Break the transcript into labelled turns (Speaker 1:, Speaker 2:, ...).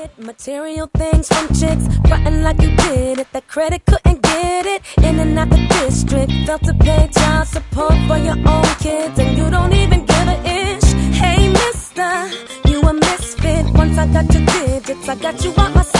Speaker 1: get material things from chicks, frontin' like you did it. That credit couldn't get it. In and out the district, felt to pay child support for your own kids, and you don't even give a ish. Hey mister, you a misfit. Once I got your digits, I got you out my